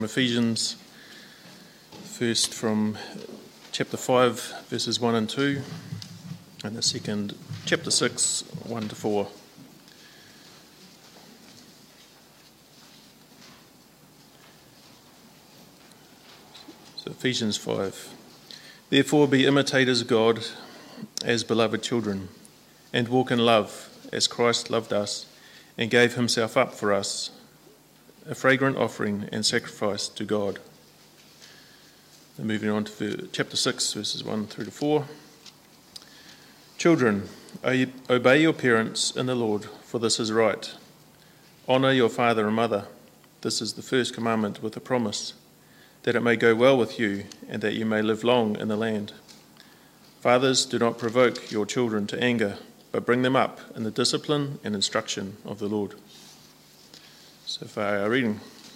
Ephesians, first from chapter 5, verses 1 and 2, and the second, chapter 6, 1 to 4. So Ephesians 5. Therefore be imitators of God as beloved children, and walk in love as Christ loved us and gave himself up for us, a fragrant offering and sacrifice to God. And moving on to chapter 6, verses 1 through to 4. Children, obey your parents in the Lord, for this is right. Honour your father and mother. This is the first commandment with a promise, that it may go well with you and that you may live long in the land. Fathers, do not provoke your children to anger, but bring them up in the discipline and instruction of the Lord. So far our reading.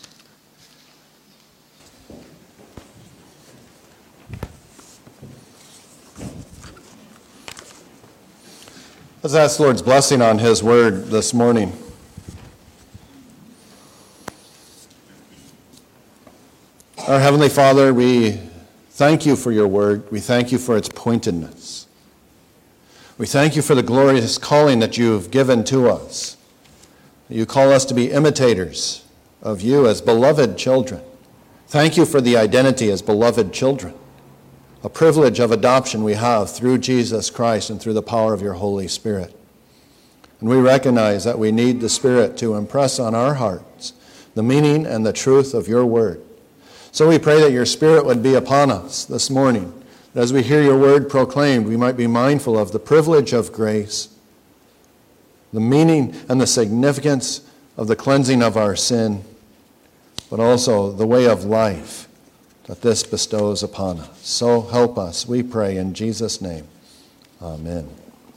Let's ask the Lord's blessing on his word this morning. Our Heavenly Father, we thank you for your word. We thank you for its pointedness. We thank you for the glorious calling that you've given to us. You call us to be imitators of you as beloved children. Thank you for the identity as beloved children, a privilege of adoption we have through Jesus Christ and through the power of your Holy Spirit. And we recognize that we need the Spirit to impress on our hearts the meaning and the truth of your word. So we pray that your Spirit would be upon us this morning, that as we hear your word proclaimed, we might be mindful of the privilege of grace, the meaning and the significance of the cleansing of our sin, but also the way of life that this bestows upon us. So help us, we pray in Jesus' name. Amen.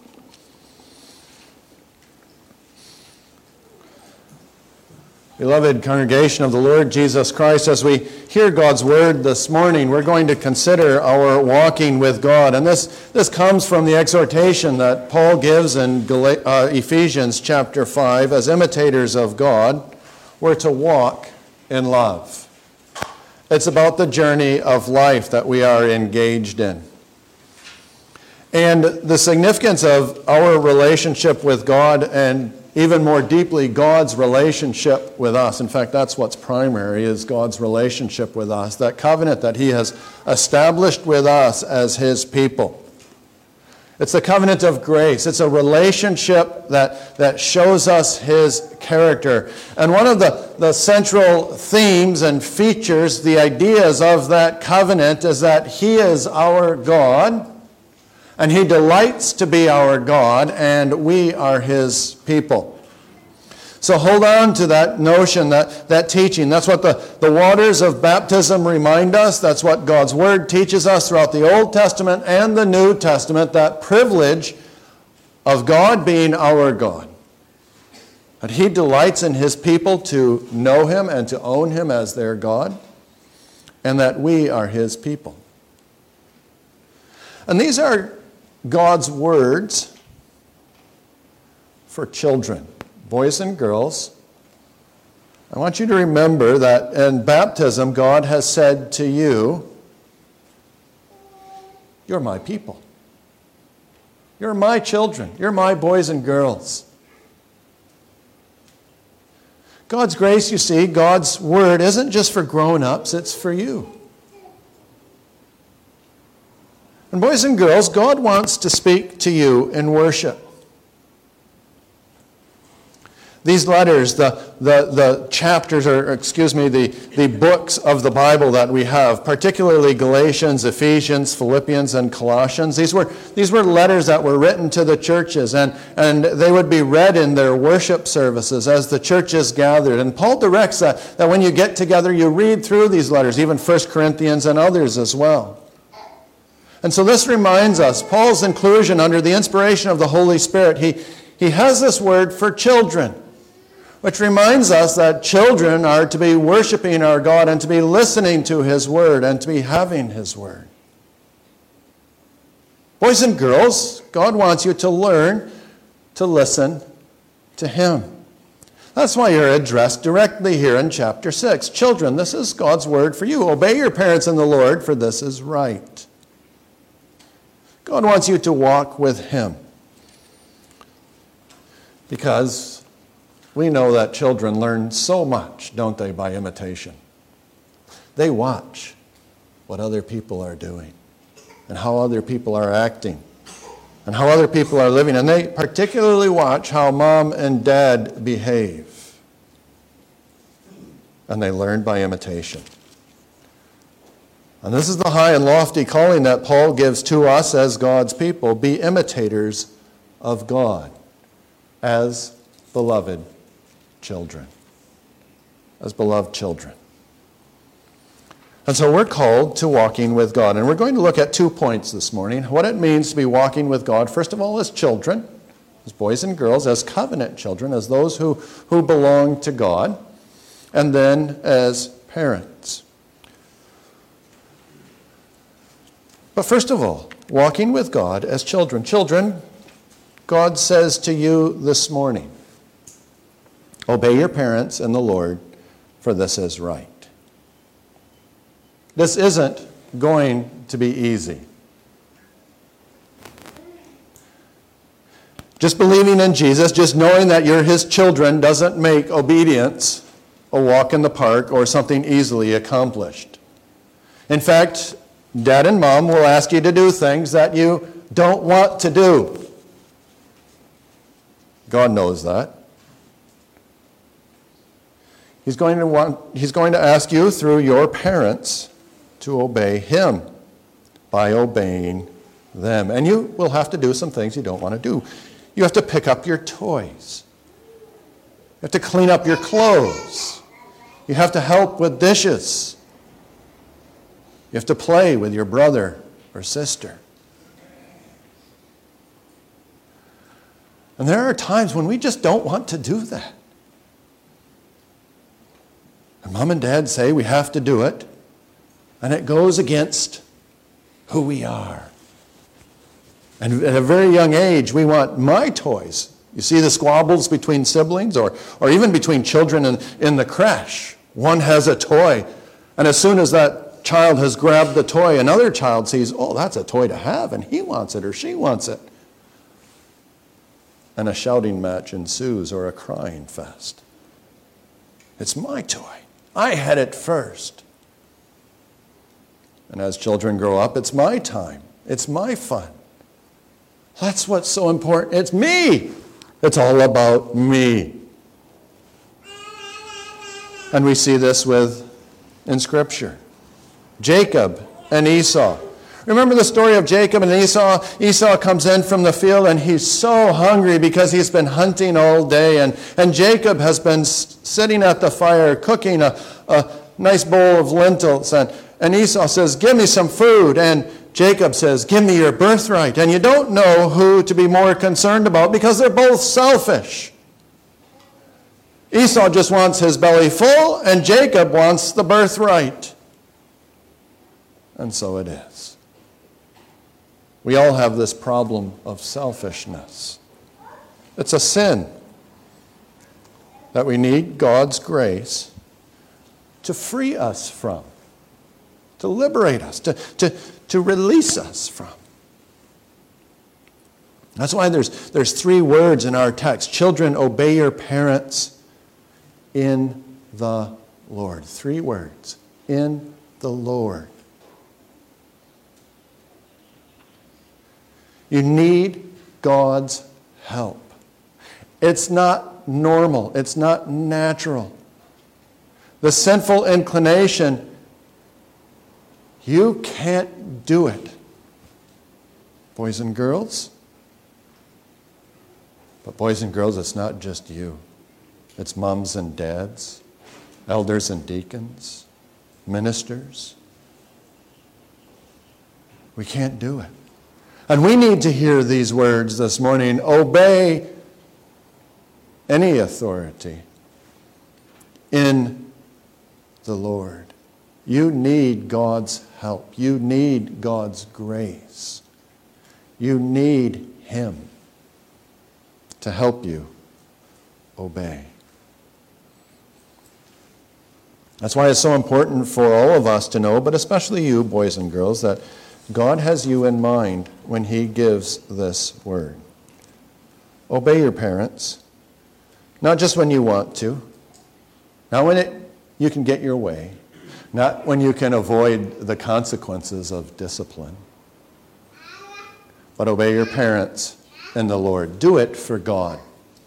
Beloved congregation of the Lord Jesus Christ, as we hear God's word this morning, we're going to consider our walking with God. And this comes from the exhortation that Paul gives in Ephesians chapter 5. As imitators of God, we're to walk in love. It's about the journey of life that we are engaged in. And the significance of our relationship with God, and even more deeply, God's relationship with us. In fact, that's what's primary, is God's relationship with us, that covenant that he has established with us as his people. It's the covenant of grace. It's a relationship that shows us his character. And one of the central themes and features, the ideas of that covenant, is that he is our God, and he delights to be our God, and we are his people. So hold on to that notion, that teaching. That's what the waters of baptism remind us. That's what God's word teaches us throughout the Old Testament and the New Testament, that privilege of God being our God. That he delights in his people to know him and to own him as their God, and that we are his people. And these are God's words for children, boys and girls. I want you to remember that in baptism, God has said to you, you're my people. You're my children. You're my boys and girls. God's grace, you see, God's word isn't just for grown-ups, it's for you. And boys and girls, God wants to speak to you in worship. These letters, the chapters, the books of the Bible that we have, particularly Galatians, Ephesians, Philippians, and Colossians, these were letters that were written to the churches, and they would be read in their worship services as the churches gathered. And Paul directs that when you get together, you read through these letters, even 1 Corinthians and others as well. And so this reminds us, Paul's inclusion under the inspiration of the Holy Spirit, he has this word for children, which reminds us that children are to be worshiping our God and to be listening to his word and to be having his word. Boys and girls, God wants you to learn to listen to him. That's why you're addressed directly here in chapter 6. Children, this is God's word for you. Obey your parents in the Lord, for this is right. God wants you to walk with him. Because we know that children learn so much, don't they, by imitation. They watch what other people are doing and how other people are acting and how other people are living. And they particularly watch how mom and dad behave. And they learn by imitation. And this is the high and lofty calling that Paul gives to us as God's people. Be imitators of God as beloved children. As beloved children. And so we're called to walking with God. And we're going to look at 2 points this morning. What it means to be walking with God, first of all, as children, as boys and girls, as covenant children, as those who belong to God, and then as parents. But first of all, walking with God as children. Children, God says to you this morning, obey your parents in the Lord, for this is right. This isn't going to be easy. Just believing in Jesus, just knowing that you're his children, doesn't make obedience a walk in the park or something easily accomplished. In fact, Dad and Mom will ask you to do things that you don't want to do. God knows that. He's going to ask you through your parents to obey him by obeying them. And you will have to do some things you don't want to do. You have to pick up your toys. You have to clean up your clothes. You have to help with dishes. You have to play with your brother or sister. And there are times when we just don't want to do that. And Mom and Dad say we have to do it, and it goes against who we are. And at a very young age, we want my toys. You see the squabbles between siblings or even between children in the creche. One has a toy, and as soon as that child has grabbed the toy, another child sees, oh, that's a toy to have, and he wants it or she wants it. And a shouting match ensues or a crying fest. It's my toy. I had it first. And as children grow up, it's my time. It's my fun. That's what's so important. It's me. It's all about me. And we see this in Scripture. Jacob and Esau. Remember the story of Jacob and Esau? Esau comes in from the field and he's so hungry because he's been hunting all day. And Jacob has been sitting at the fire cooking a nice bowl of lentils. And Esau says, give me some food. And Jacob says, give me your birthright. And you don't know who to be more concerned about because they're both selfish. Esau just wants his belly full, and Jacob wants the birthright. And so it is. We all have this problem of selfishness. It's a sin that we need God's grace to free us from, to liberate us, to release us from. That's why there's 3 words in our text. Children, obey your parents in the Lord. 3 words. In the Lord. You need God's help. It's not normal. It's not natural. The sinful inclination, you can't do it. Boys and girls. But boys and girls, it's not just you. It's moms and dads, elders and deacons, ministers. We can't do it. And we need to hear these words this morning. Obey any authority in the Lord. You need God's help. You need God's grace. You need Him to help you obey. That's why it's so important for all of us to know, but especially you, boys and girls, that God has you in mind when he gives this word. Obey your parents, not just when you want to, not when you can get your way, not when you can avoid the consequences of discipline, but obey your parents in the Lord. Do it for God.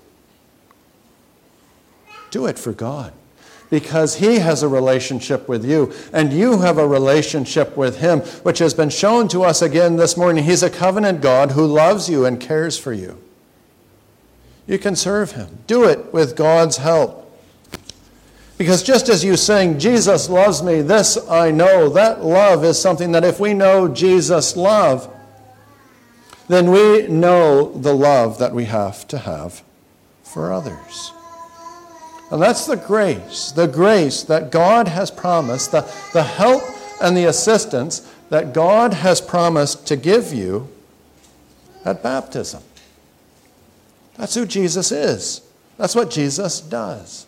Do it for God. Because he has a relationship with you, and you have a relationship with him, which has been shown to us again this morning. He's a covenant God who loves you and cares for you. You can serve him. Do it with God's help. Because just as you sing, Jesus loves me, this I know, that love is something that if we know Jesus' love, then we know the love that we have to have for others. And that's the grace that God has promised, the help and the assistance that God has promised to give you at baptism. That's who Jesus is. That's what Jesus does.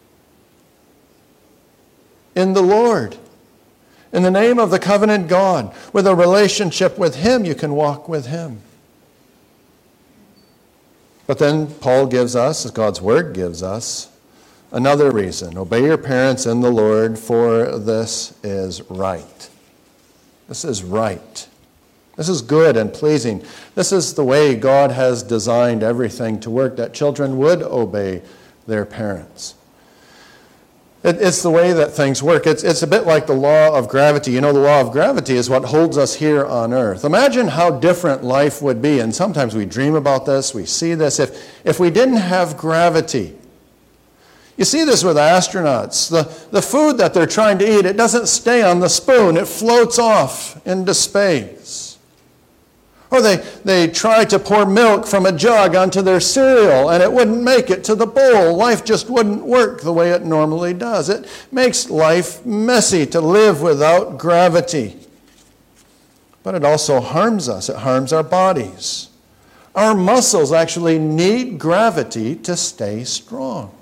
In the Lord, in the name of the covenant God, with a relationship with him, you can walk with him. But then Paul gives us, as God's word gives us, another reason. Obey your parents in the Lord, for this is right. This is right. This is good and pleasing. This is the way God has designed everything to work, that children would obey their parents. It's the way that things work. It's a bit like the law of gravity. You know, the law of gravity is what holds us here on earth. Imagine how different life would be, and sometimes we dream about this, we see this, if we didn't have gravity. You see this with astronauts. The food that they're trying to eat, it doesn't stay on the spoon. It floats off into space. Or they try to pour milk from a jug onto their cereal, and it wouldn't make it to the bowl. Life just wouldn't work the way it normally does. It makes life messy to live without gravity. But it also harms us. It harms our bodies. Our muscles actually need gravity to stay strong.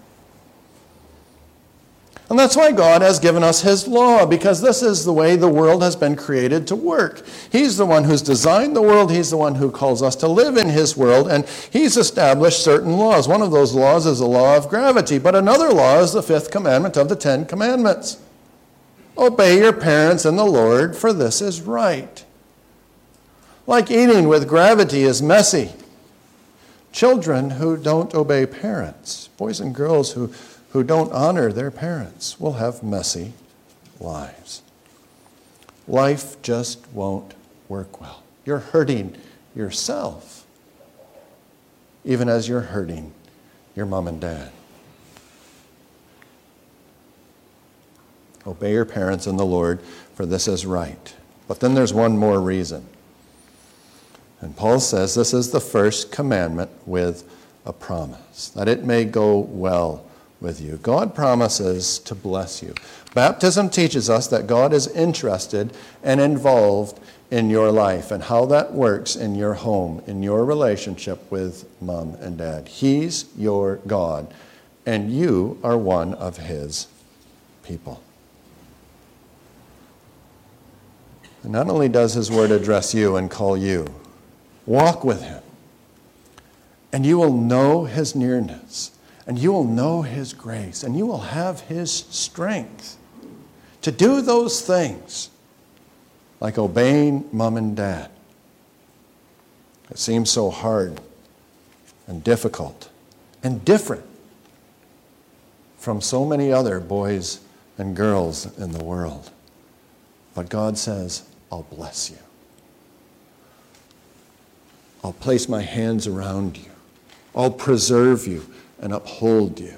And that's why God has given us his law, because this is the way the world has been created to work. He's the one who's designed the world. He's the one who calls us to live in his world, and he's established certain laws. One of those laws is the law of gravity, but another law is the fifth commandment of the 10 Commandments. Obey your parents in the Lord, for this is right. Like eating with gravity is messy. Children who don't obey parents, boys and girls who don't honor their parents, will have messy lives. Life just won't work well. You're hurting yourself, even as you're hurting your mom and dad. Obey your parents in the Lord, for this is right. But then there's one more reason. And Paul says this is the first commandment with a promise, that it may go well with you. God promises to bless you. Baptism teaches us that God is interested and involved in your life and how that works in your home, in your relationship with mom and dad. He's your God, and you are one of his people. And not only does his word address you and call you, walk with him, and you will know his nearness. And you will know his grace, and you will have his strength to do those things, like obeying mom and dad. It seems so hard and difficult and different from so many other boys and girls in the world. But God says, I'll bless you. I'll place my hands around you. I'll preserve you and uphold you.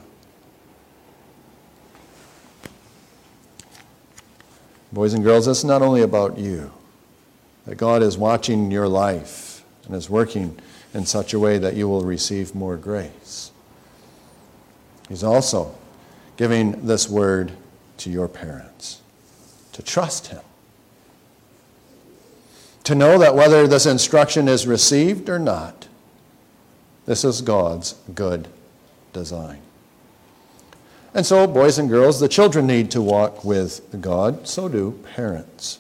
Boys and girls, it's not only about you. That God is watching your life and is working in such a way that you will receive more grace. He's also giving this word to your parents, to trust him. To know that whether this instruction is received or not, this is God's good design. And so, boys and girls, the children need to walk with God. So do parents.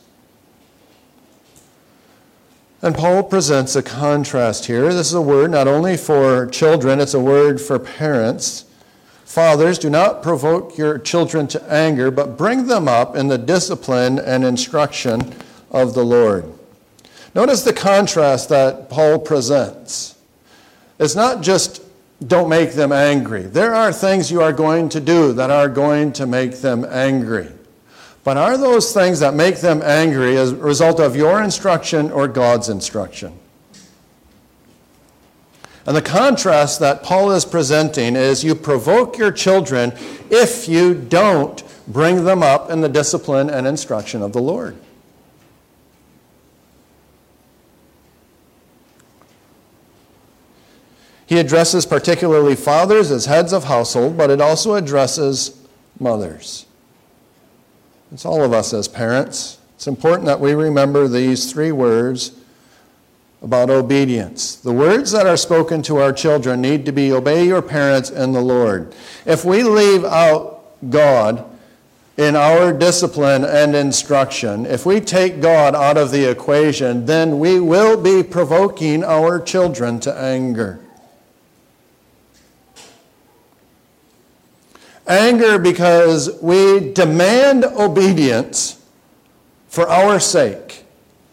And Paul presents a contrast here. This is a word not only for children, it's a word for parents. Fathers, do not provoke your children to anger, but bring them up in the discipline and instruction of the Lord. Notice the contrast that Paul presents. It's not just don't make them angry. There are things you are going to do that are going to make them angry. But are those things that make them angry as a result of your instruction or God's instruction? And the contrast that Paul is presenting is you provoke your children if you don't bring them up in the discipline and instruction of the Lord. He addresses particularly fathers as heads of household, but it also addresses mothers. It's all of us as parents. It's important that we remember these three words about obedience. The words that are spoken to our children need to be, obey your parents in the Lord. If we leave out God in our discipline and instruction, if we take God out of the equation, then we will be provoking our children to anger. Anger because we demand obedience for our sake.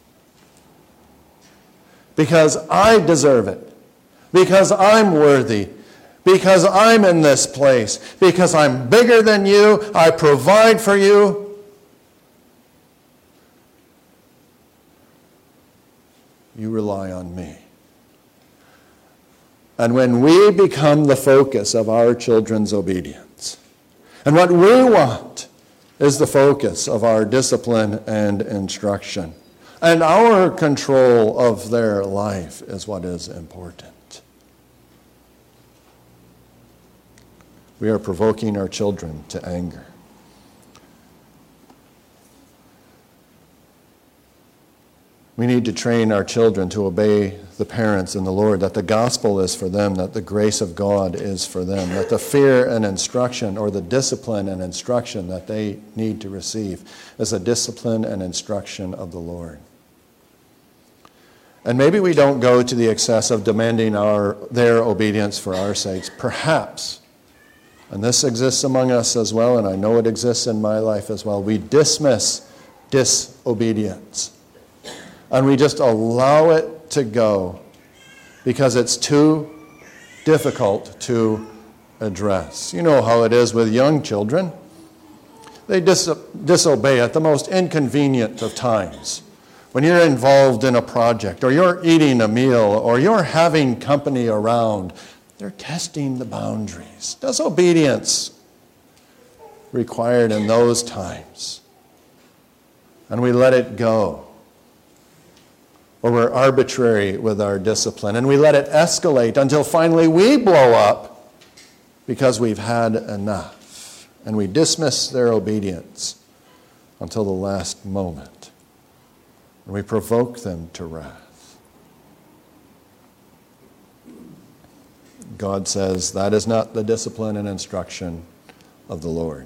Because I deserve it. Because I'm worthy. Because I'm in this place. Because I'm bigger than you. I provide for you. You rely on me. And when we become the focus of our children's obedience, and what we want is the focus of our discipline and instruction, and our control of their life is what is important. We are provoking our children to anger. We need to train our children to obey the parents in the Lord, that the gospel is for them, that the grace of God is for them, that the fear and instruction or the discipline and instruction that they need to receive is a discipline and instruction of the Lord. And maybe we don't go to the excess of demanding their obedience for our sakes. Perhaps, and this exists among us as well, and I know it exists in my life as well, we dismiss disobedience. And we just allow it to go because it's too difficult to address. You know how it is with young children. They disobey at the most inconvenient of times. When you're involved in a project, or you're eating a meal, or you're having company around, they're testing the boundaries. Disobedience required in those times. And we let it go. Or we're arbitrary with our discipline, and we let it escalate until finally we blow up because we've had enough. And we dismiss their obedience until the last moment. And we provoke them to wrath. God says that is not the discipline and instruction of the Lord.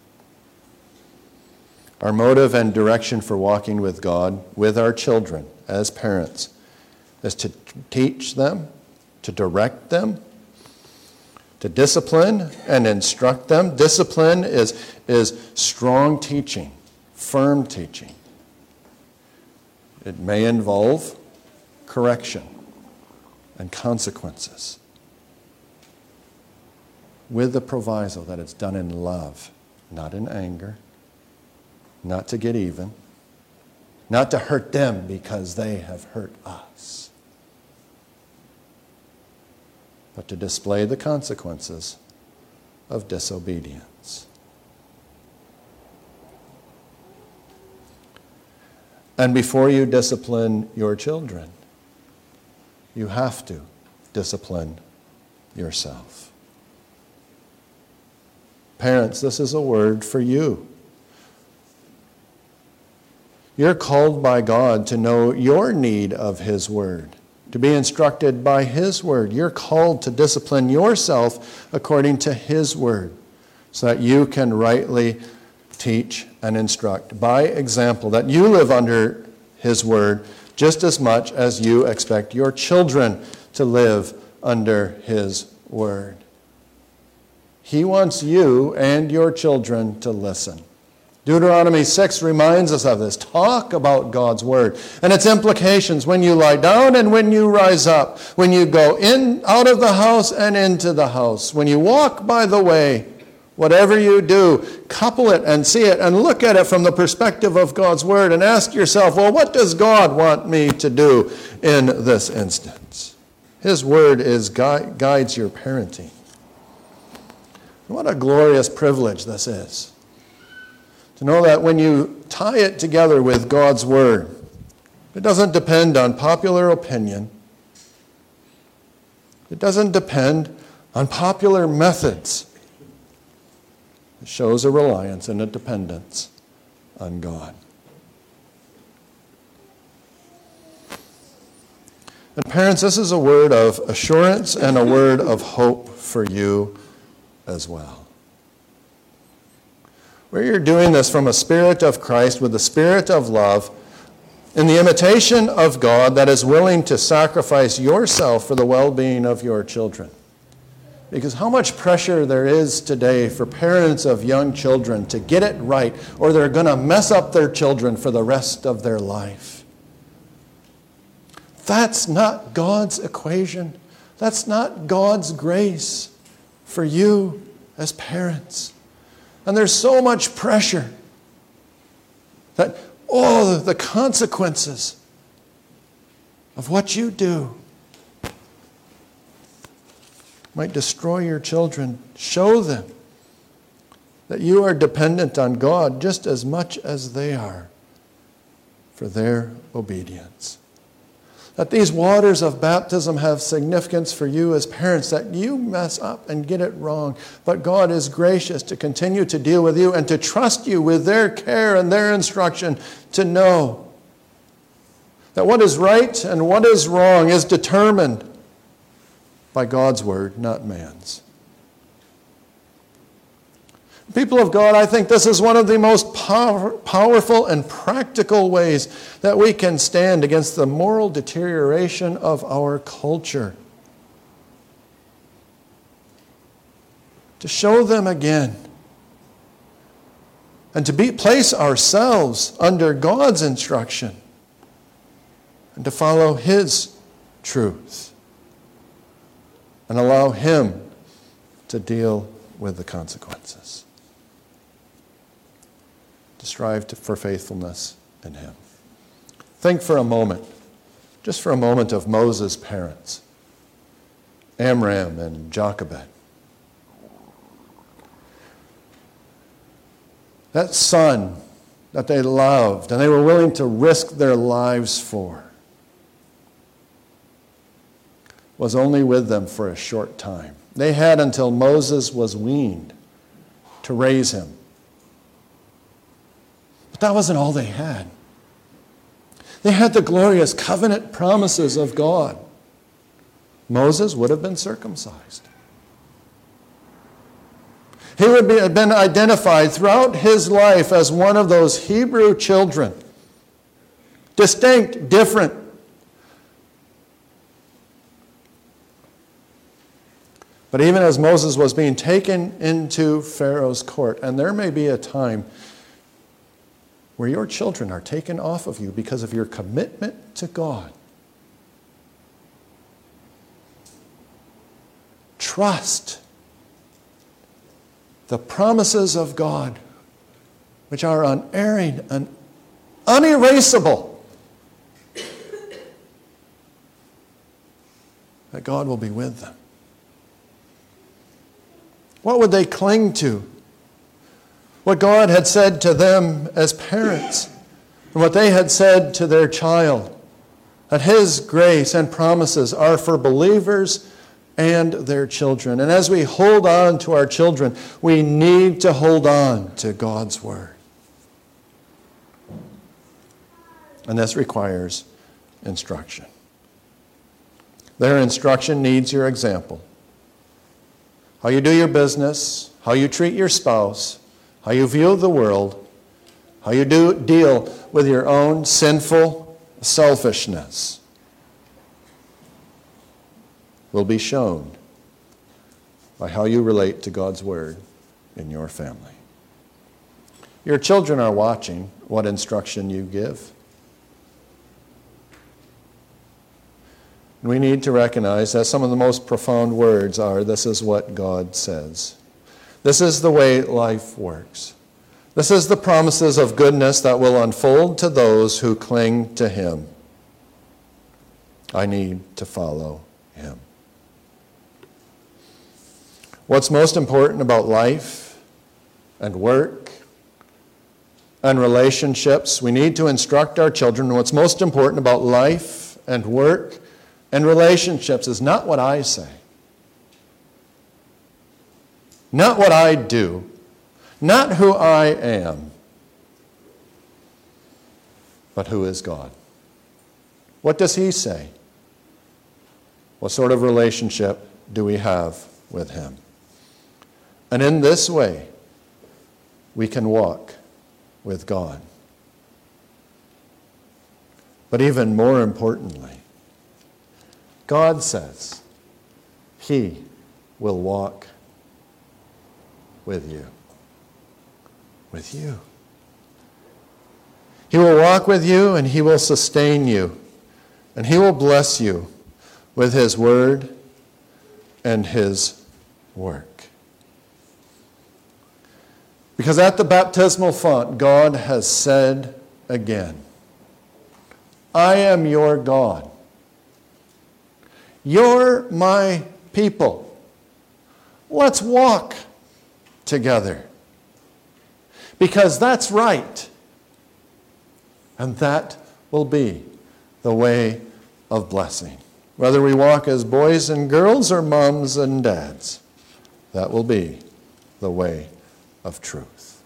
Our motive and direction for walking with God, with our children, as parents, is to teach them, to direct them, to discipline and instruct them. Discipline is strong teaching, firm teaching. It may involve correction and consequences, with the proviso that it's done in love, not in anger, not to get even, not to hurt them because they have hurt us, but to display the consequences of disobedience. And before you discipline your children, you have to discipline yourself. Parents, this is a word for you. You're called by God to know your need of His Word, to be instructed by His Word. You're called to discipline yourself according to His Word, so that you can rightly teach and instruct by example, that you live under his word just as much as you expect your children to live under his word. He wants you and your children to listen. Deuteronomy 6 reminds us of this. Talk about God's word and its implications when you lie down and when you rise up, when you go in, out of the house and into the house, when you walk by the way. Whatever you do, couple it and see it and look at it from the perspective of God's word and ask yourself, well, what does God want me to do in this instance? His word guides your parenting. What a glorious privilege this is. To know that when you tie it together with God's word, it doesn't depend on popular opinion. It doesn't depend on popular methods. It shows a reliance and a dependence on God. And parents, this is a word of assurance and a word of hope for you as well. Where you're doing this from a spirit of Christ with the spirit of love, in the imitation of God that is willing to sacrifice yourself for the well-being of your children. Because how much pressure there is today for parents of young children to get it right, or they're going to mess up their children for the rest of their life. That's not God's equation. That's not God's grace for you as parents. And there's so much pressure that the consequences of what you do might destroy your children. Show them that you are dependent on God just as much as they are for their obedience. That these waters of baptism have significance for you as parents, that you mess up and get it wrong, but God is gracious to continue to deal with you and to trust you with their care and their instruction to know that what is right and what is wrong is determined by God's word, not man's. People of God, I think this is one of the most powerful and practical ways that we can stand against the moral deterioration of our culture. To show them again and to place ourselves under God's instruction and to follow his truth and allow him to deal with the consequences. To strive for faithfulness in him. Think for a moment, just for a moment, of Moses' parents, Amram and Jochebed. That son that they loved and they were willing to risk their lives for was only with them for a short time. They had until Moses was weaned to raise him. But that wasn't all they had. They had the glorious covenant promises of God. Moses would have been circumcised. He would have been identified throughout his life as one of those Hebrew children. Distinct, different. But even as Moses was being taken into Pharaoh's court, and there may be a time where your children are taken off of you because of your commitment to God. Trust the promises of God, which are unerring and unerasable, that God will be with them. What would they cling to? What God had said to them as parents, and what they had said to their child, that his grace and promises are for believers and their children. And as we hold on to our children, we need to hold on to God's word. And this requires instruction. Their instruction needs your example. how you do your business, how you treat your spouse, how you view the world, how you deal with your own sinful selfishness will be shown by how you relate to God's Word in your family. Your children are watching what instruction you give. We need to recognize that some of the most profound words are, this is what God says. This is the way life works. This is the promises of goodness that will unfold to those who cling to Him. I need to follow Him. What's most important about life and work and relationships? We need to instruct our children. What's most important about life and work and relationships is not what I say, not what I do, not who I am, but who is God. What does He say? What sort of relationship do we have with Him? And in this way, we can walk with God. But even more importantly, God says He will walk with you. With you. He will walk with you and He will sustain you. And He will bless you with His Word and His work. Because at the baptismal font, God has said again, I am your God. You're my people. Let's walk together. Because that's right. And that will be the way of blessing. Whether we walk as boys and girls or moms and dads, that will be the way of truth.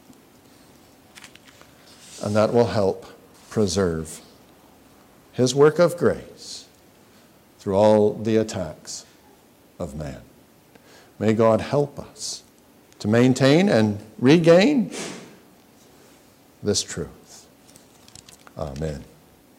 And that will help preserve His work of grace through all the attacks of man. May God help us to maintain and regain this truth. Amen.